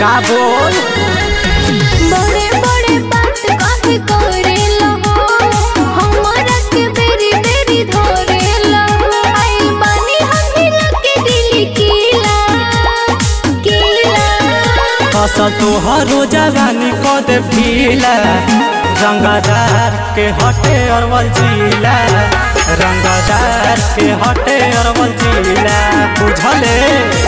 का बोल बड़े बड़े बात काहे करेला हो हमरा के बेरी बेरी धरेला आई बानी हम लगे दिल कीला कीला फसल तोहरो जवानी को दे पीला रंगदार के हटे अरवल जिला रंगदार के हटे अरवल जिला बुझले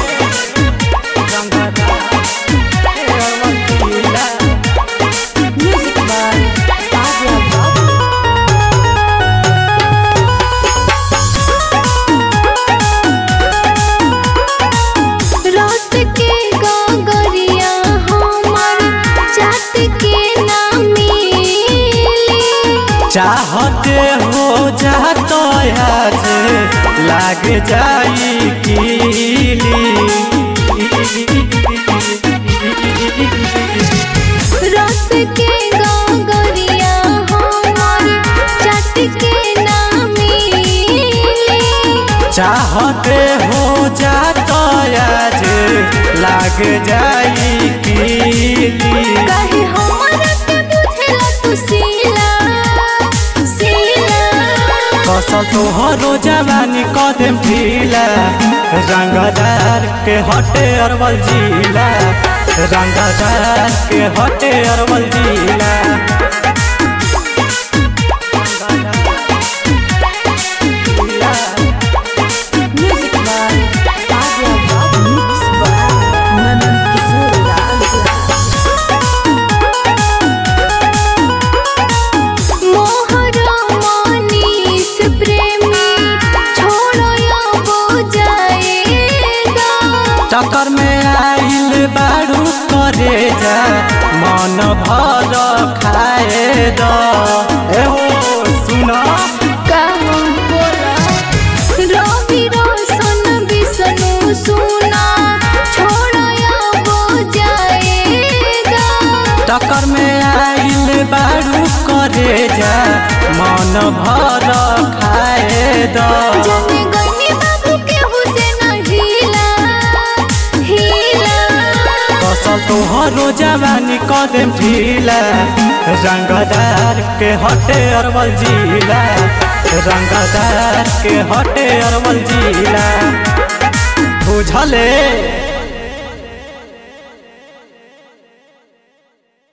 चाहते हो जातो आज लाग जाई कीली रस के गगरिया हमार चाट के ना मिली चाहते हो जातो आज लाग जाई कीली काहे हमरा के बुझेला तू सीला फसल तोहरो जवानी कदम ढीला रंगदार के हटे अरवल जिला रंगदार के हटे अरवल जिला टक्कर में आइल बारू करे जा मन भर खाए द एहो सुना का बोला रवि रोशन विष्णु सुना छोड़या वो जाएगा टक्कर में आइल बारू करे जा मन भर खाए द जाने गनी बाबू के हुसैन तोहरो जवानी कदम ढीला रंगदार के हटे अरवल जिला रंगदार के हटे अरवल जिला बुझले।